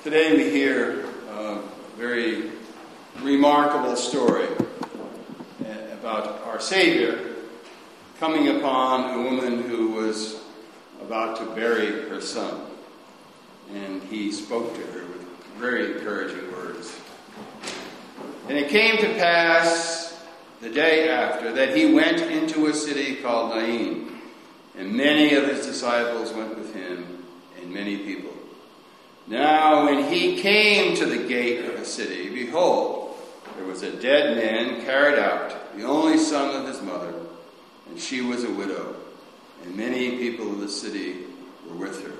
Today we hear a very remarkable story about our Savior coming upon a woman who was about to bury her son. And he spoke to her with very encouraging words. And it came to pass the day after that he went into a city called Nain, and many of his disciples went with him, and many people. Now when he came to the gate of the city, behold, there was a dead man carried out, the only son of his mother, and she was a widow, and many people of the city were with her.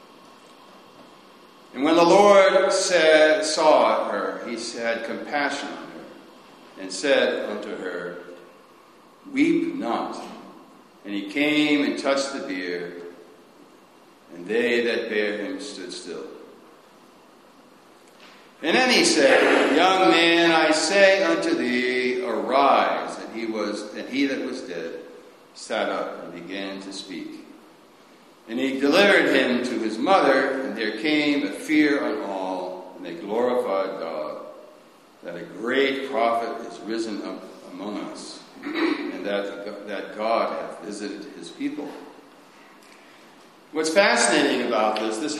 And when the Lord saw her, he had compassion on her, and said unto her, Weep not. And he came and touched the bier, and they that bare him stood still. And then he said, Young man, I say unto thee, arise. And he that was dead sat up and began to speak. And he delivered him to his mother, and there came a fear on all, and they glorified God, that a great prophet is risen up among us, and that God hath visited his people. What's fascinating about this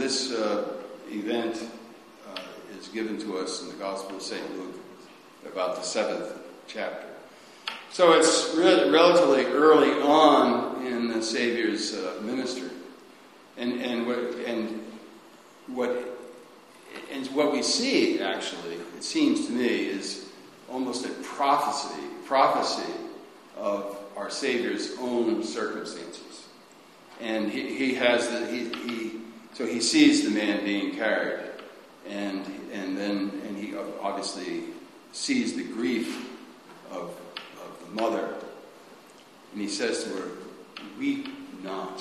event is given to us in the Gospel of St. Luke, about the 7th chapter. So it's relatively early on in the Savior's ministry, and what we see, actually, it seems to me, is almost a prophecy of our Savior's own circumstances. And he sees the man being carried, and he obviously sees the grief of the mother, and he says to her, Weep not.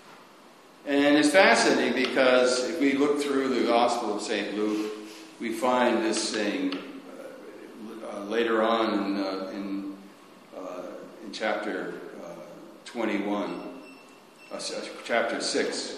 And it's fascinating because if we look through the Gospel of St. Luke, we find this saying later on in chapter 21, chapter 6.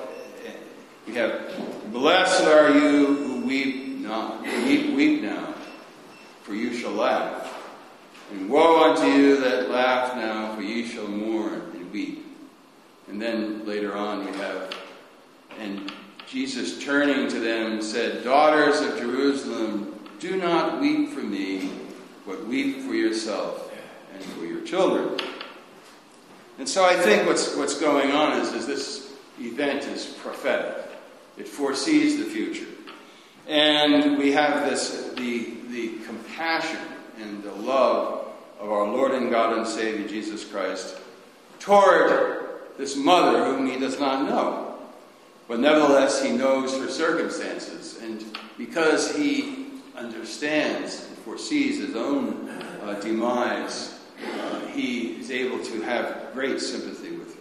We have, Blessed are you who weep not, weep now, for you shall laugh. And woe unto you that laugh now, for ye shall mourn and weep. And then later on we have, and Jesus turning to them said, Daughters of Jerusalem, do not weep for me, but weep for yourself and for your children. And so I think what's going on is this event is prophetic. It foresees the future. And we have the compassion and the love of our Lord and God and Savior Jesus Christ toward this mother whom he does not know. But nevertheless, he knows her circumstances. And because he understands and foresees his own demise, he is able to have great sympathy with her.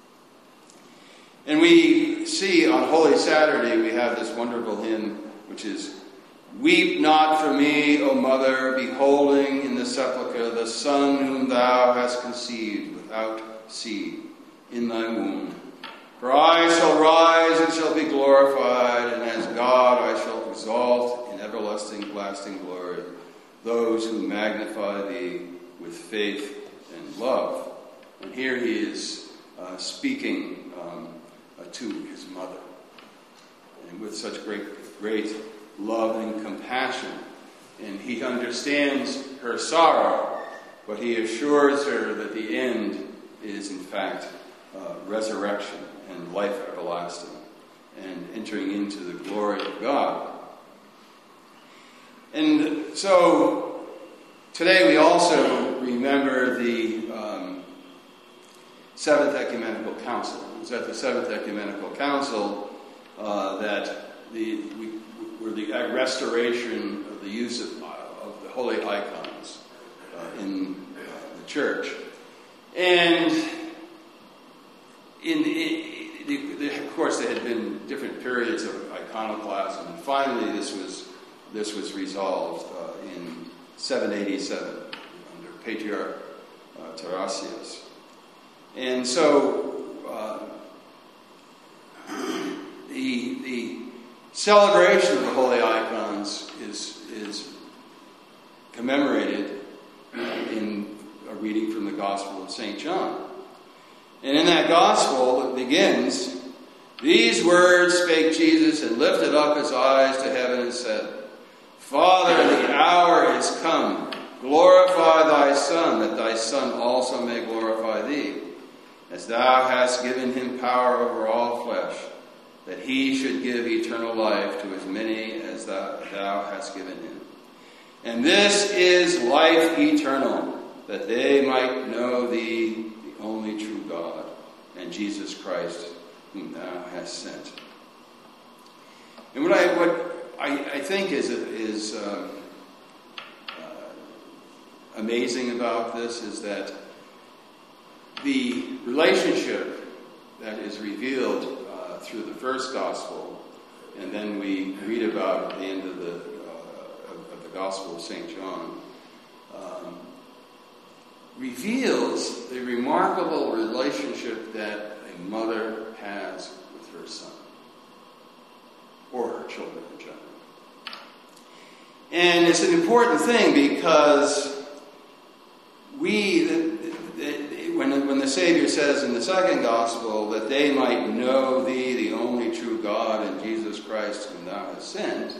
And we see on Holy Saturday, we have this wonderful hymn, which is, Weep not for me, O mother, beholding in the sepulchre the son whom thou hast conceived without seed in thy womb. For I shall rise and shall be glorified, and as God I shall exalt in everlasting lasting glory those who magnify thee with faith and love. And here he is speaking to his mother, and with such great love and compassion. And he understands her sorrow, but he assures her that the end is in fact resurrection and life everlasting and entering into the glory of God. And so today we also remember the Seventh Ecumenical Council. It was at the Seventh Ecumenical Council that the restoration of the use of the holy icons in the church. And of course, there had been different periods of iconoclasm, and finally this was resolved in 787 under Patriarch Tarasius. And so the celebration of the holy icons is commemorated in a reading from the Gospel of St. John. And in that Gospel, it begins, "These words spake Jesus, and lifted up his eyes to heaven, and said, Father, the hour is come. Glorify thy Son, that thy Son also may glorify thee, as thou hast given him power over all flesh, that he should give eternal life to as many as thou hast given him. And this is life eternal, that they might know thee, the only true God, and Jesus Christ, whom thou hast sent." And what I think is amazing about this is that the relationship that is revealed through the first gospel, and then we read about at the end of the Gospel of St. John, reveals the remarkable relationship that a mother has with her son, or her children in general. And it's an important thing because when the Savior says in the second Gospel that they might know thee, the only true God, and Jesus Christ, whom thou hast sent,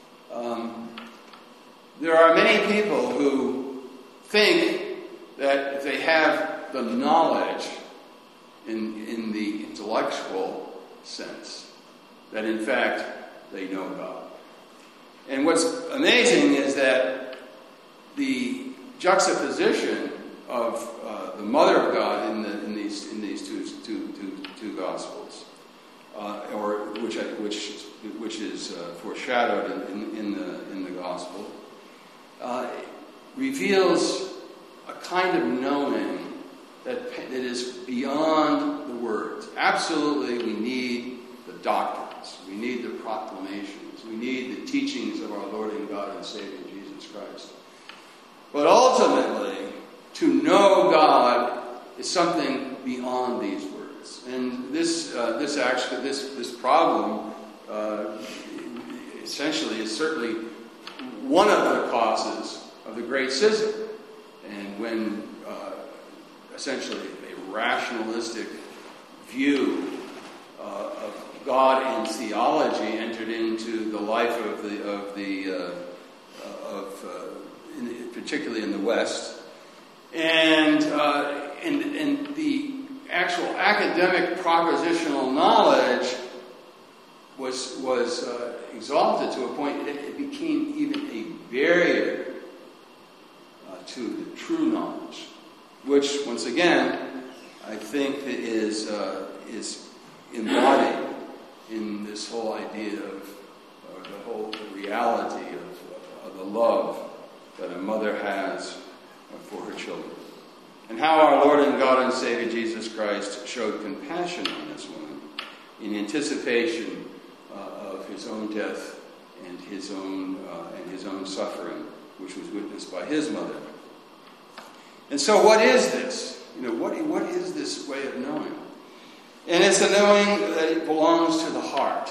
there are many people who think that if they have the knowledge in the intellectual sense, that in fact they know God. And what's amazing is that the juxtaposition of the Mother of God in these two Gospels, which is foreshadowed in the Gospel, reveals a kind of knowing that is beyond the words. Absolutely, we need the doctrines, we need the proclamations, we need the teachings of our Lord and God and Savior Jesus Christ. But ultimately, to know God is something beyond these words. And this problem essentially is certainly one of the causes of the Great Schism. And when essentially a rationalistic view of God and theology entered into the life particularly in the West, and the actual academic propositional knowledge was exalted to a point that it became even a barrier to the true knowledge, which once again I think is embodied in this whole idea of the whole reality of the love that a mother has for her children. And how our Lord and God and Savior Jesus Christ showed compassion on this woman in anticipation of his own death and his own suffering, which was witnessed by his mother. And so what is this? What is this way of knowing? And it's a knowing that it belongs to the heart.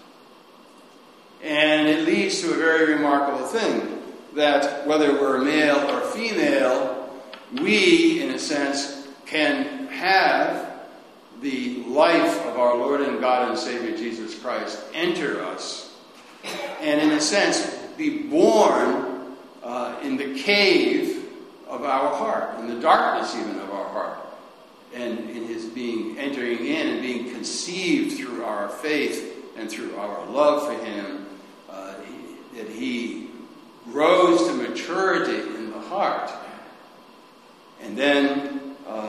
And it leads to a very remarkable thing, that whether we're male or female, we, in a sense, can have the life of our Lord and God and Savior Jesus Christ enter us, and in a sense, be born in the cave of our heart, in the darkness even of our heart, and in his entering in and being conceived through our faith and through our love for him, that he grows to maturity in the heart, and then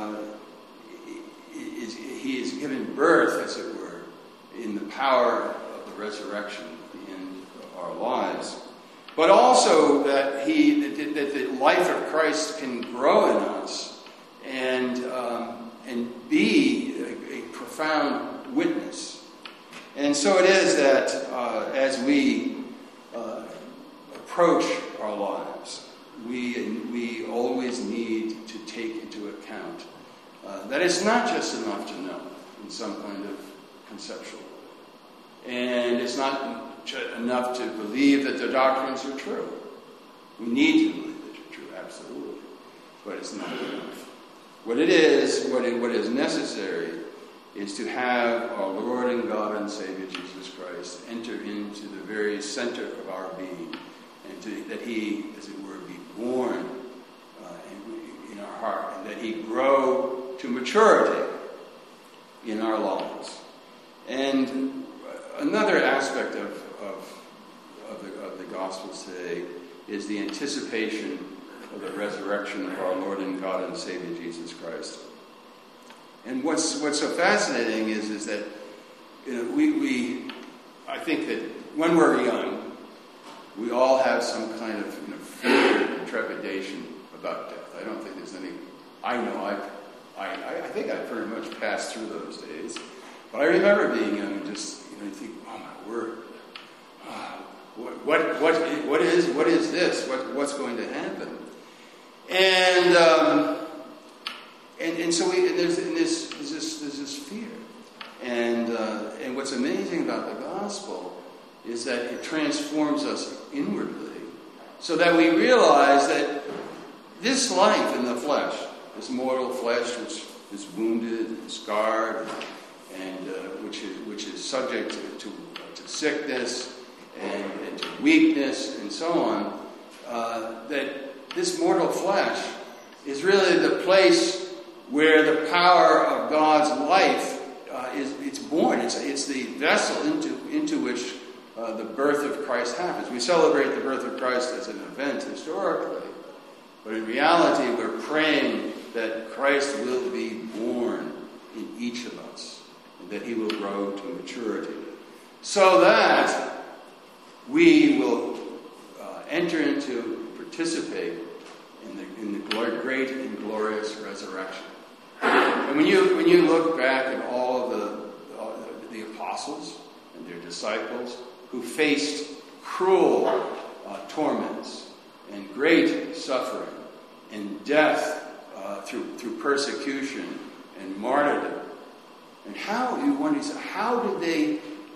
he is given birth, as it were, in the power of the resurrection at the end of our lives. But also that the life of Christ can grow in us and be a profound witness. And so it is that as we approach our lives, we always need to take into account that it's not just enough to know in some kind of conceptual way. And it's not enough to believe that the doctrines are true. We need to believe that they're true, absolutely. But it's not enough. What it is, what is necessary, is to have our Lord and God and Savior Jesus Christ enter into the very center of our being, and that He, as it were, be born in our heart, and that He grow to maturity in our lives. And another aspect of the Gospels today is the anticipation of the resurrection of our Lord and God and Savior Jesus Christ. And what's so fascinating is that I think that when we're young, we all have some kind of fear and trepidation about death. I don't think there's any. I know I think I pretty much passed through those days, but I remember being young and just think, oh my word, what is this? What's going to happen? And so there's this fear, and what's amazing about the gospel is that it transforms us inwardly, so that we realize that this life in the flesh, this mortal flesh, which is wounded and scarred, and which is subject to sickness and to weakness and so on, that this mortal flesh is really the place where the power of God's life it's born. It's the vessel into which the birth of Christ happens. We celebrate the birth of Christ as an event historically, but in reality we're praying that Christ will be born in each of us, and that He will grow to maturity, so that we will enter into, participate in the great and glorious resurrection. And when you look back at all of the apostles and their disciples who faced cruel torments and great suffering and death through persecution and martyrdom, and how did they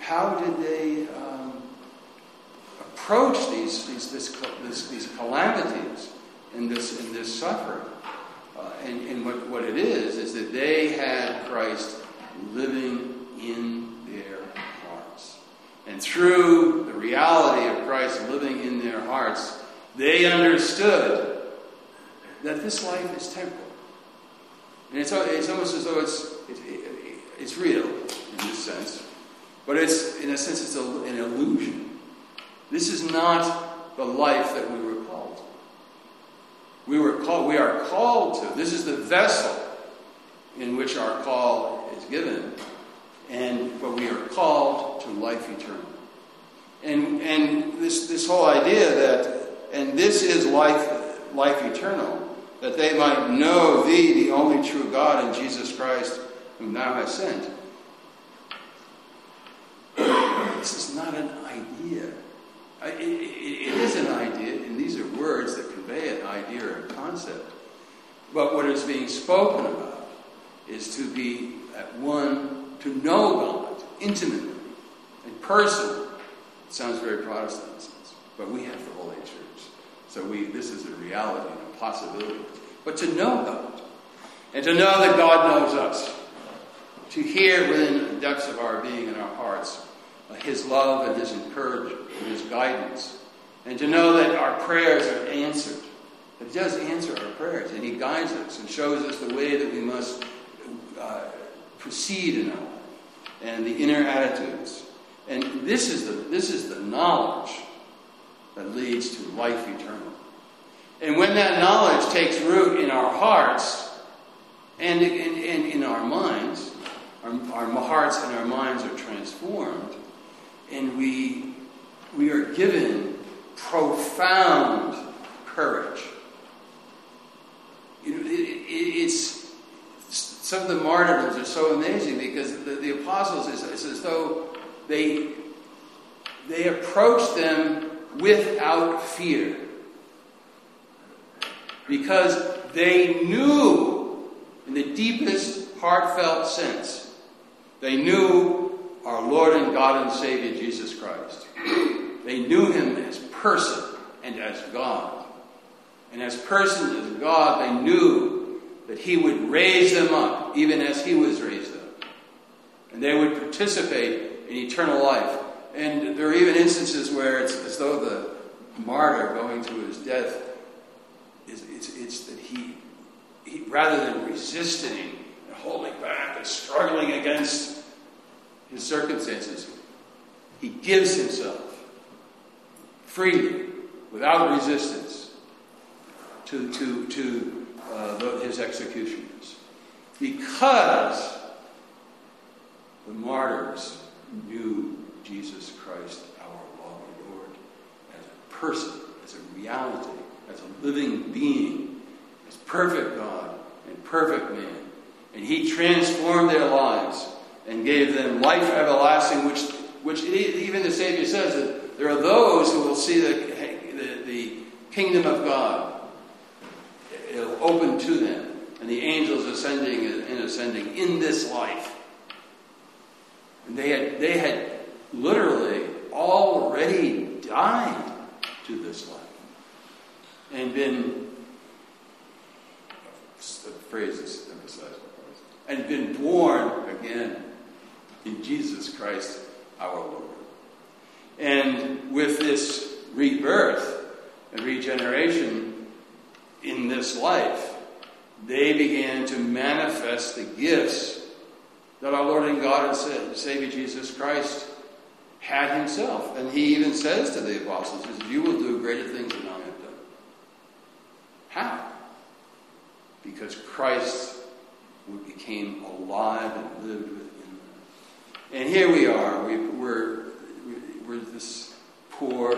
approach these calamities and this suffering? And what it is that they had Christ living in their hearts. And through the reality of Christ living in their hearts, they understood that this life is temporal. And it's almost as though it's real in this sense, but it's in a sense it's an illusion. This is not the life that we were called to. We are called to. This is the vessel in which our call is given, but we are called to life eternal. And this whole idea that, and this is life eternal, that they might know Thee, the only true God, and Jesus Christ, whom Thou hast sent. This is not an idea. It is an idea, and these are words that convey an idea or a concept. But what is being spoken about is to be at one, to know God intimately and personally. It sounds very Protestant in a sense, but we have the Holy Church. So this is a reality and a possibility. But to know God, and to know that God knows us, to hear within the depths of our being and our hearts His love and His encouragement and His guidance, and to know that our prayers are answered. That He does answer our prayers, and He guides us and shows us the way that we must proceed in our life, and the inner attitudes. And this is the knowledge that leads to life eternal. And when that knowledge takes root in our hearts and in our minds, our hearts and our minds are transformed, and we are given profound courage. It's some of the martyrdoms are so amazing because the apostles, it's as though they approached them without fear, because they knew in the deepest heartfelt sense, they knew our Lord and God and Savior Jesus Christ. They knew him as person and as God. And as person and as God, they knew that he would raise them up, even as he was raised up. And they would participate in eternal life. And there are even instances where it's as though the martyr going to his death, it's that he rather than resisting and holding back and struggling against his circumstances, he gives himself freely, without resistance, to his executioners. Because the martyrs knew Jesus Christ, our Lord, as a person, as a reality, as a living being, as perfect God and perfect man. And he transformed their lives and gave them life everlasting, which even the Savior says that there are those who will see the kingdom of God. It'll open to them, and the angels ascending in this life. And they had literally already died to this life and been, the phrase is emphasized, and been born again in Jesus Christ our Lord. And with this rebirth and regeneration in this life, they began to manifest the gifts that our Lord and God and Savior Jesus Christ had himself. And he even says to the apostles, you will do greater things than I have done. How? Because Christ became alive and lived within them. And here we are. We're this poor,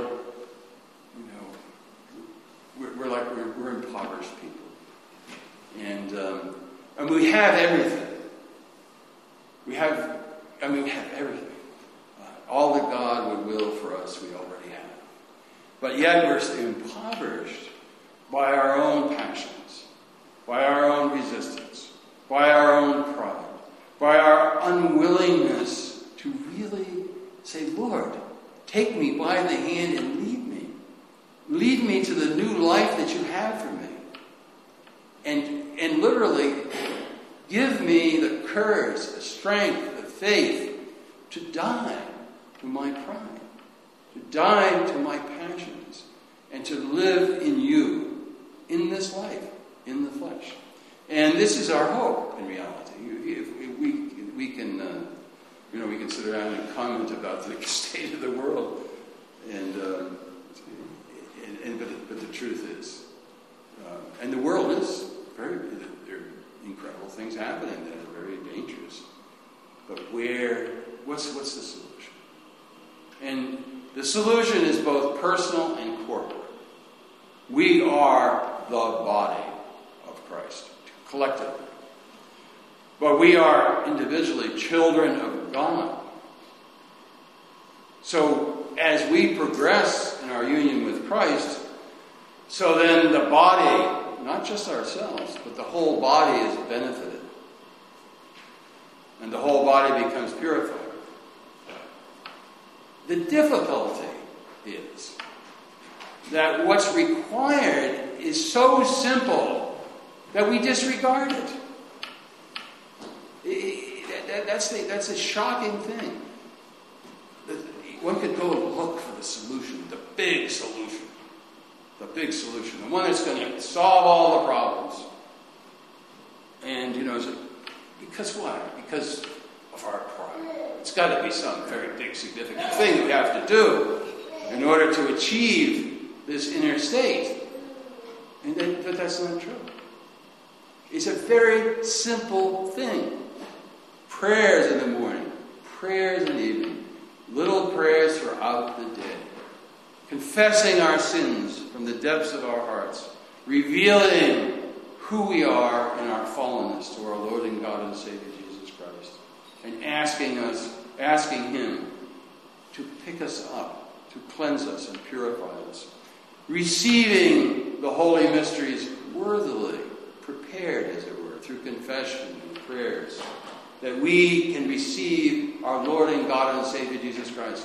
we're impoverished people. And we have everything. We have everything. All that God would will for us, we already have. But yet we're impoverished by our own passions, by our own resistance, by our own pride, by our unwillingness to really say, Lord, take me by the hand and lead me. Lead me to the new life that you have for me. And literally, give me the courage, the strength, the faith to die to my pride, to die to my passions, and to live in you, in this life, in the flesh. And this is our hope in reality. If we can, we can sit around and comment about the state of the world, but the truth is, and the world is there are incredible things happening that are very dangerous. But what's the solution? And the solution is both personal and corporate. We are the body of Christ, collectively. But we are individually children of God. So as we progress in our union with Christ, so then the body, not just ourselves, but the whole body is benefited. And the whole body becomes purified. The difficulty is that what's required is so simple that we disregard it. That's a shocking thing. One could go and look for the solution, the big solution, the one that's going to solve all the problems. And, because why? Because of our pride. It's got to be some very big, significant thing we have to do in order to achieve this inner state. But that's not true. It's a very simple thing. Prayers in the morning, prayers in the evening, little prayers throughout the day. Confessing our sins from the depths of our hearts, revealing who we are in our fallenness to our Lord and God and Savior Jesus Christ, and asking Him to pick us up, to cleanse us and purify us. Receiving the holy mysteries worthily, prepared, as it were, through confession and prayers, that we can receive our Lord and God and Savior Jesus Christ.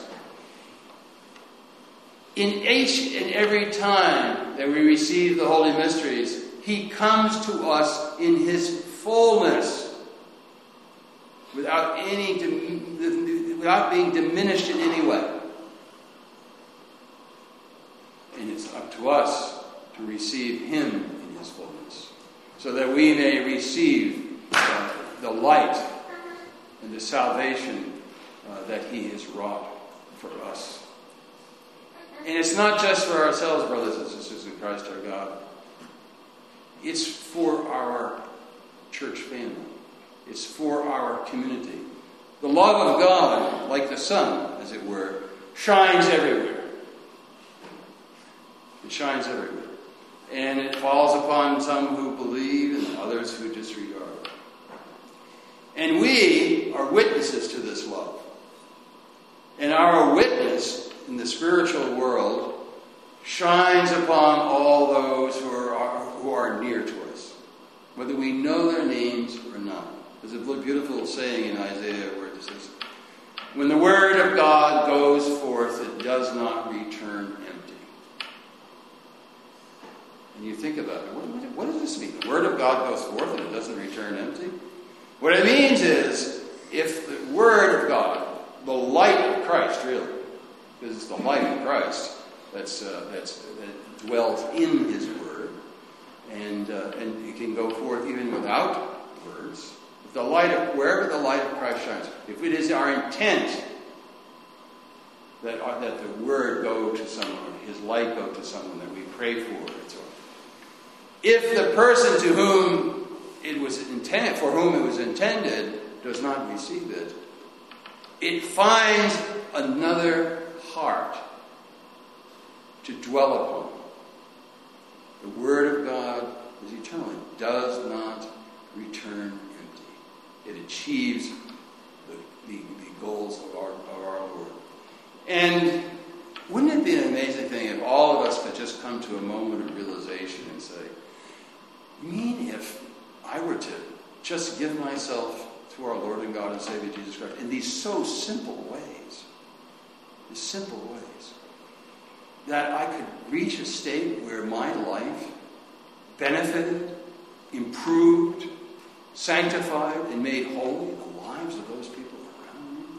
In each and every time that we receive the Holy Mysteries, He comes to us in His fullness, without being diminished in any way. And it's up to us to receive Him in His fullness, so that we may receive the light and the salvation that He has wrought for us. And it's not just for ourselves, brothers and sisters in Christ our God. It's for our church family. It's for our community. The love of God, like the sun, as it were, shines everywhere. It shines everywhere. And it falls upon some who believe and others who disregard. And we are witnesses to this love. And our witness in the spiritual world shines upon all those who are near to us, whether we know their names or not. There's a beautiful saying in Isaiah where it says, "When the word of God goes forth, it does not return empty." And you think about it, what does this mean? The word of God goes forth and it doesn't return empty? What it means is, if the word of God, the light of Christ, really, because it's the light of Christ that dwells in His word, and it can go forth even without words. If the light of wherever the light of Christ shines, if it is our intent that the word go to someone, His light go to someone that we pray for, and so on. If the person to whom it was intended, for whom it was intended, does not receive it, it finds another heart to dwell upon. The Word of God is eternal. It does not return empty. It achieves the goals of our Lord. And wouldn't it be an amazing thing if all of us could just come to a moment of realization and say, you mean if I were to just give myself to our Lord and God and Savior Jesus Christ in these so simple ways, that I could reach a state where my life benefited, improved, sanctified, and made holy the lives of those people around me?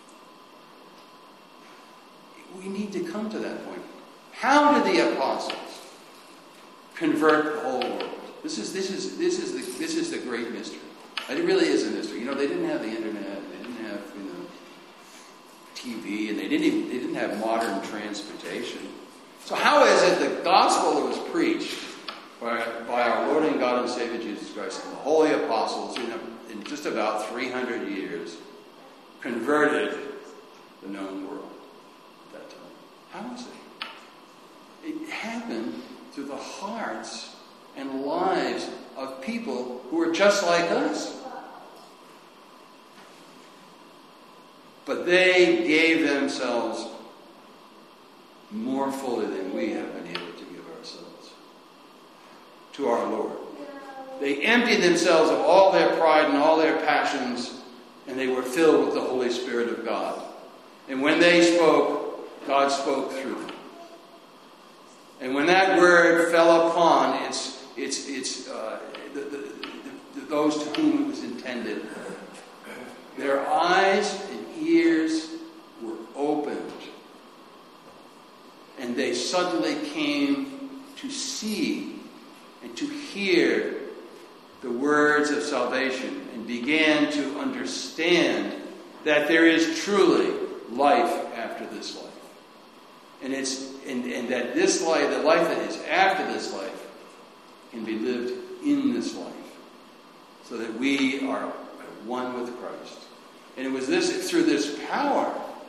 We need to come to that point. How did the apostles convert the whole world? This is the great mystery. It really is a mystery. They didn't have the internet, they didn't have TV, and they didn't have modern transportation. So how is it the gospel that was preached by our Lord and God and Savior Jesus Christ and the holy apostles in just about 300 years converted the known world at that time? How is it? It happened through the hearts and lives of people who are just like us. But they gave themselves more fully than we have been able to give ourselves to our Lord. They emptied themselves of all their pride and all their passions, and they were filled with the Holy Spirit of God. And when they spoke, God spoke through them. And when that word fell upon those to whom it was intended, their eyes and ears were opened, and they suddenly came to see and to hear the words of salvation, and began to understand that there is truly life after this life. And that this life, the life that is after this life, can be lived in this life, so that we are one with Christ. And it was through this power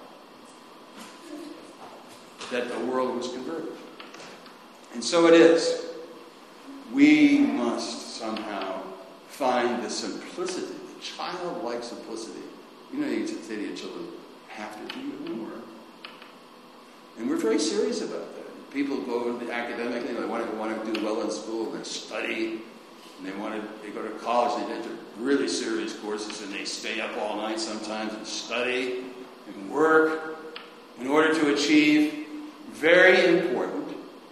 that the world was converted. And so it is. We must somehow find the simplicity, the childlike simplicity. You say to your children, have to do your homework. And we're very serious about that. People go academically, they want to do well in school, and they study. And they go to college, they enter really serious courses, and they stay up all night sometimes and study and work in order to achieve very important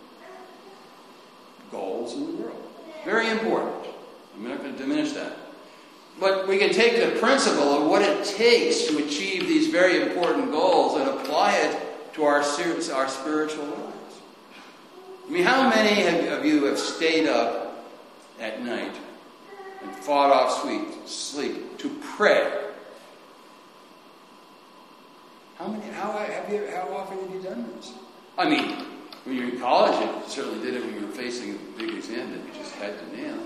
goals in the world. Very important. I'm not going to diminish that. But we can take the principle of what it takes to achieve these very important goals and apply it to our spiritual lives. I mean, how many of you have stayed up at night and fought off sleep to pray? How often have you done this? I mean, when you're in college, you certainly did it when you were facing a big exam that you just had to nail.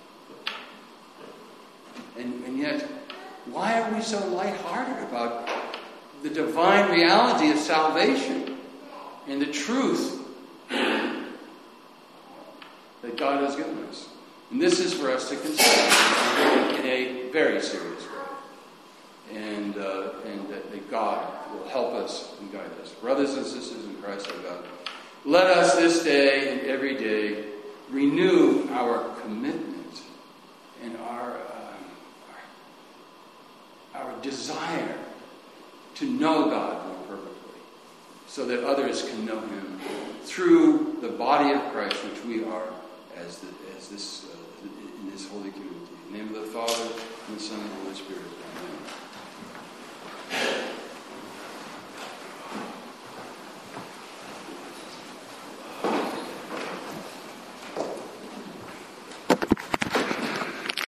And yet, why are we so lighthearted about the divine reality of salvation and the truth that God has given us? And this is for us to consider in a very serious way. And that God will help us and guide us. Brothers and sisters in Christ our God, let us this day and every day renew our commitment and our desire to know God more perfectly, so that others can know Him through the body of Christ, which we are in this holy community. In the name of the Father, and the Son, and the Holy Spirit. Amen.